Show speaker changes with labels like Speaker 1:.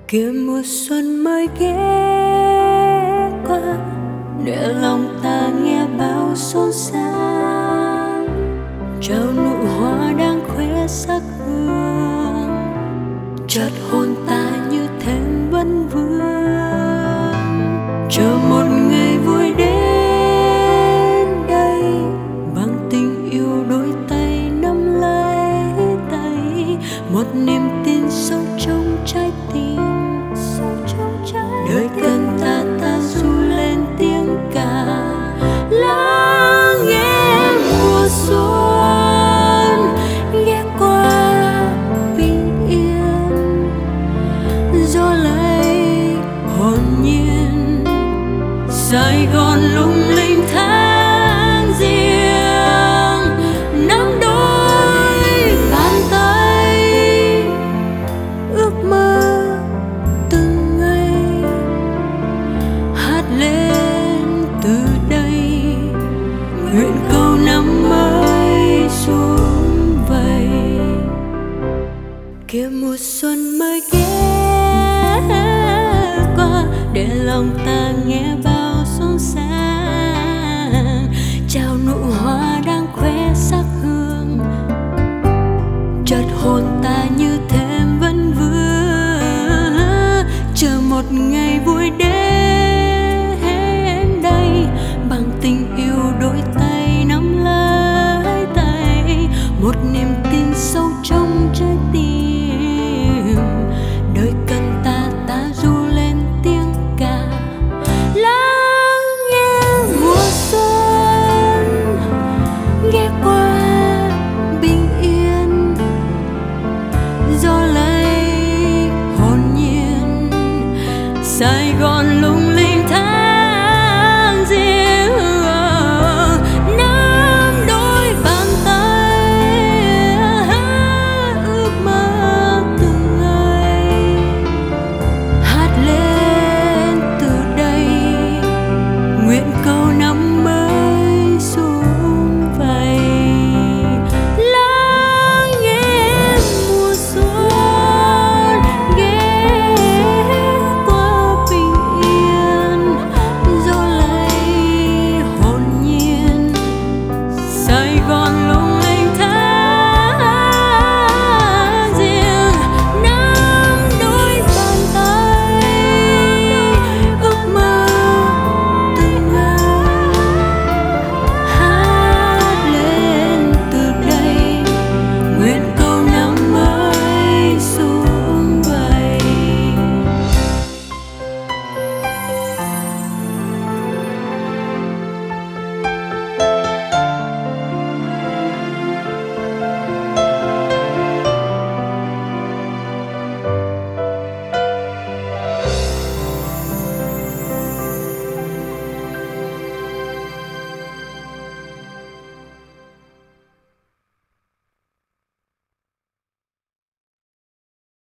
Speaker 1: kia mùa xuân mới ghé qua để lòng ta nghe bao xôn xao, trao nụ hoa đang khoe sắc hương, chợt hồn ta như thêm vấn vương, chờ một ngày vui đến đây bằng tình yêu đôi tay nắm lấy tay, một niềm tin sâu trong trái tim, đời cần ta ru lên tiếng ca, lắng nghe mùa xuân ghé qua bình yên, gió lấy hồn nhiên Sài Gòn lung linh tháng riêng, nắm đôi bàn tay ước mơ từng ngày hát lên từ đây, nguyện cầu năm mới xuống vầy kia mùa xuân mới ghé qua để lòng ta nghe bao xôn xang, trao nụ hoa đang khoe sắc hương, chợt hồn ta như thêm vấn vương, chờ một ngày vui đến đây bằng tình yêu đôi tay nắm lấy tay, một niềm tin sâu trong trái tim, đời cần ta ru lên tiếng ca, lắng nghe mùa xuân ghé qua bình yên, gió lấy hồn nhiên Sài Gòn lung linh tháng riêng, nắm đôi bàn tay ước mơ từng ngày hát lên từ đây, nguyện cầu năm mới xuống vầy, lắng nghe mùa xuân ghé qua bình yên, gió lấy hồn nhiên Sài Gòn